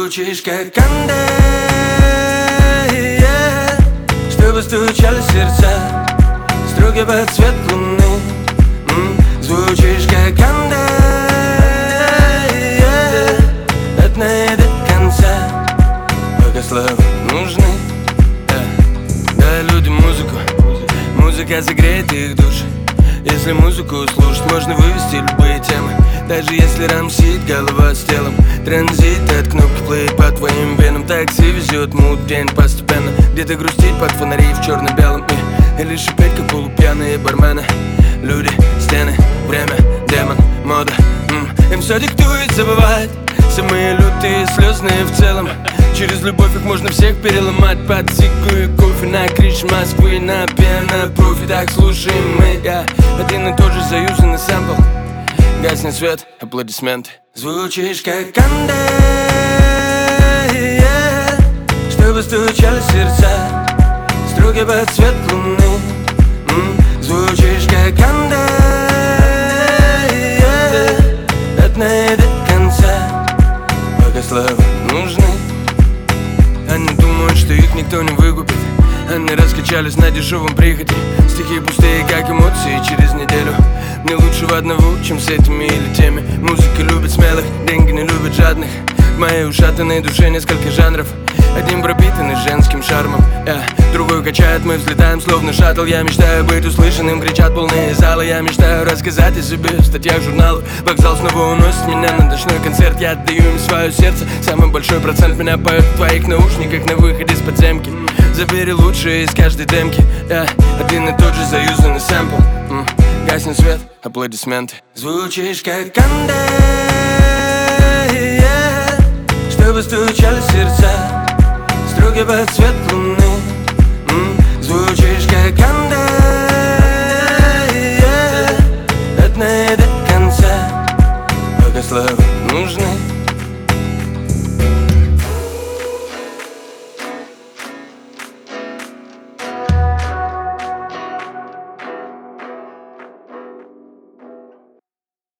Звучишь как Канде, чтобы стучали сердца, струги под цвет луны. Звучишь как Канде, от на до конца, пока слова нужны. Да, людям музыку, музыка согреет их души. Если музыку слушать, можно вывести любые темы. Даже если рамсит голова с телом. Транзит от кнопки плей по твоим венам. Такси везет мут день постепенно. Где-то грустить под фонари в черно-белом. Или шипеть, как полупьяные бармены. Люди, стены, время, демон, мода. Им все диктует забывать. Самые лютые, слезные в целом. Через любовь их можно всех переломать. Под цигу и кофе на крыше Москвы. На пиано профи, так слушаем мы. Один и тот же заюзанный сэмпл. Гаснет свет, аплодисменты. Звучишь как Канде, чтобы стучали сердца, струги под цвет луны. Звучишь как Канде, от на до конца, пока слова нужны. Они думают, что их никто не выкупит. Они раскачались на дешевом приходе. Стихи пустые, как эмоции через неделю. Мне лучшего одного, чем с этими или теми. Музыка любит смелых, деньги не любят жадных. В моей ушатанной душе несколько жанров. Один пропитанный женским шармом, другой качает, мы взлетаем словно шаттл. Я мечтаю быть услышанным, кричат полные залы. Я мечтаю рассказать о себе в статьях журналов. Вокзал снова уносит меня на ночной концерт. Я отдаю им свое сердце. Самый большой процент меня поет в твоих наушниках на выходе с подземки. Забери лучшее из каждой демки. Один и тот же заюзанный сэмпл. Гаснет свет, аплодисменты. Звучишь как Канде, чтобы стучали сердца, струги под цвет луны.